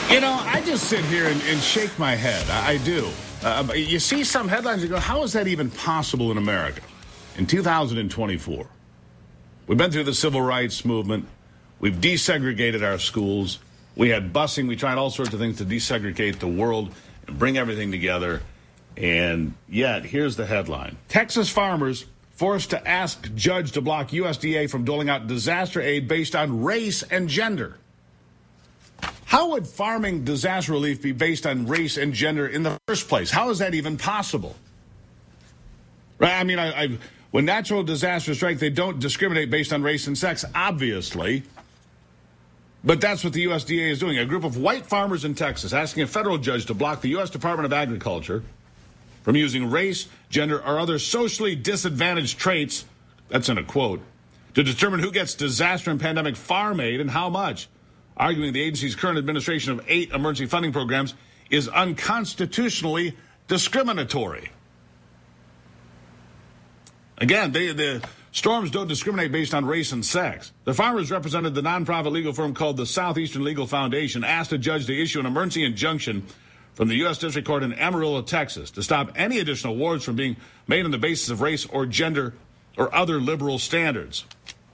You know, I just sit here and shake my head. I do. You see some headlines and go, how is that even possible in America in 2024? We've been through the civil rights movement. We've desegregated our schools. We had busing. We tried all sorts of things to desegregate the world and bring everything together. And yet, here's the headline. Texas farmers forced to ask judge to block USDA from doling out disaster aid based on race and gender. How would farming disaster relief be based on race and gender in the first place? How is that even possible? Right? I mean, when natural disasters strike, they don't discriminate based on race and sex, obviously. But that's what the USDA is doing. A group of white farmers in Texas asking a federal judge to block the U.S. Department of Agriculture from using race, gender, or other socially disadvantaged traits, that's in a quote, to determine who gets disaster and pandemic farm aid and how much, arguing the agency's current administration of 8 emergency funding programs is unconstitutionally discriminatory. Again, the storms don't discriminate based on race and sex. The farmers represented the nonprofit legal firm called the Southeastern Legal Foundation, asked a judge to issue an emergency injunction from the U.S. District Court in Amarillo, Texas, to stop any additional awards from being made on the basis of race or gender or other liberal standards.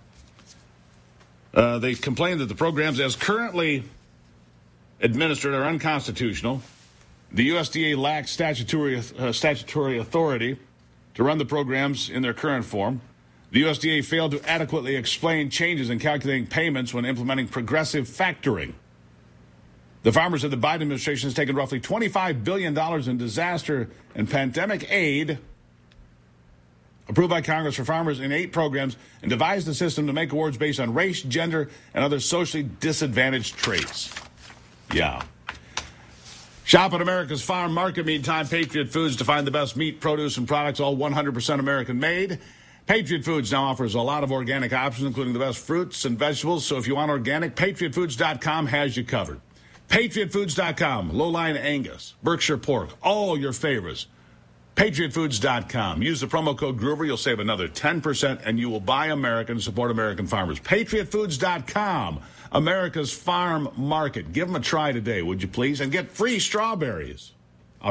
They complained that the programs as currently administered are unconstitutional. The USDA lacks statutory authority to run the programs in their current form. The USDA failed to adequately explain changes in calculating payments when implementing progressive factoring. The farmers said the Biden administration has taken roughly $25 billion in disaster and pandemic aid approved by Congress for farmers in 8 programs and devised a system to make awards based on race, gender, and other socially disadvantaged traits. Yeah. Shop at America's Farm Market. Meantime, Patriot Foods to find the best meat, produce, and products, all 100% American made. Patriot Foods now offers a lot of organic options, including the best fruits and vegetables. So if you want organic, PatriotFoods.com has you covered. PatriotFoods.com, Lowline Angus, Berkshire Pork, all your favorites. PatriotFoods.com. Use the promo code Groover. You'll save another 10%, and you will buy American and support American farmers. PatriotFoods.com, America's Farm Market. Give them a try today, would you please? And get free strawberries.